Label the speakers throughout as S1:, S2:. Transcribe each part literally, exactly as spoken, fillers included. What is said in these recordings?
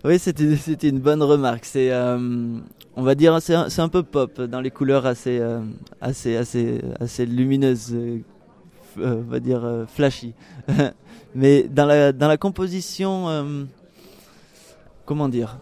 S1: Oui, c'était, c'était une bonne remarque. C'est, euh, on va dire, c'est un, c'est un peu pop dans les couleurs assez, euh, assez, assez, assez lumineuses, euh, euh, on va dire euh, flashy. Mais dans la, dans la composition, euh, comment dire?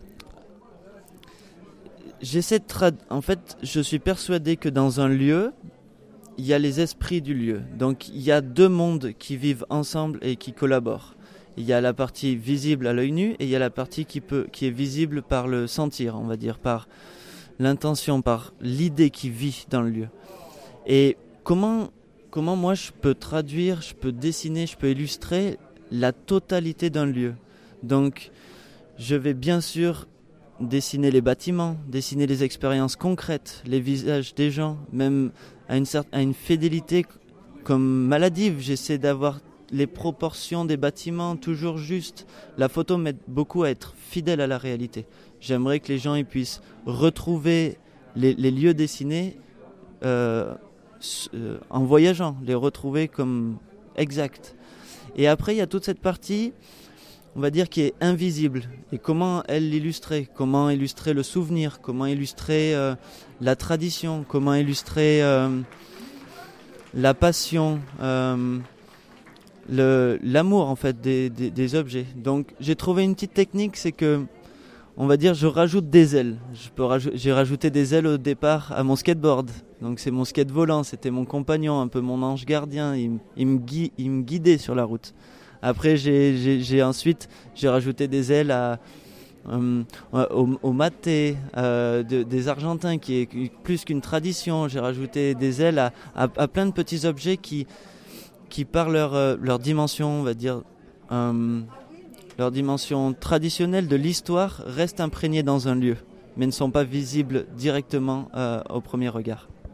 S1: J'essaie de trad... En fait, je suis persuadé que dans un lieu, il y a les esprits du lieu. Donc, il y a deux mondes qui vivent ensemble et qui collaborent. Il y a la partie visible à l'œil nu et il y a la partie qui peut, qui est visible par le sentir, on va dire, par l'intention, par l'idée qui vit dans le lieu. Et comment, comment moi je peux traduire, je peux dessiner, je peux illustrer la totalité d'un lieu. Donc, je vais bien sûr dessiner les bâtiments, dessiner les expériences concrètes, les visages des gens, même à une, certaine, à une fidélité comme maladive. J'essaie d'avoir les proportions des bâtiments toujours justes. La photo m'aide beaucoup à être fidèle à la réalité. J'aimerais que les gens ils puissent retrouver les, les lieux dessinés euh, euh, en voyageant, les retrouver comme exacts. Et après, il y a toute cette partie, on va dire, qui est invisible. Et comment elle l'illustrer? Comment illustrer le souvenir? Comment illustrer euh, la tradition? Comment illustrer euh, la passion, euh, le, l'amour en fait des, des, des objets. Donc j'ai trouvé une petite technique, c'est que, on va dire, je rajoute des ailes. Je peux rajou- j'ai rajouté des ailes au départ à mon skateboard. Donc c'est mon skate volant, c'était mon compagnon, un peu mon ange gardien. Il, il, me, gui- il me guidait sur la route. Après, j'ai, j'ai, j'ai ensuite j'ai rajouté des ailes à, euh, au, au maté euh, de, des Argentins, qui est plus qu'une tradition. J'ai rajouté des ailes à, à, à plein de petits objets qui, qui par leur, euh, leur dimension, on va dire, euh, leur dimension traditionnelle de l'histoire, restent imprégnés dans un lieu, mais ne sont pas visibles directement euh, au premier regard.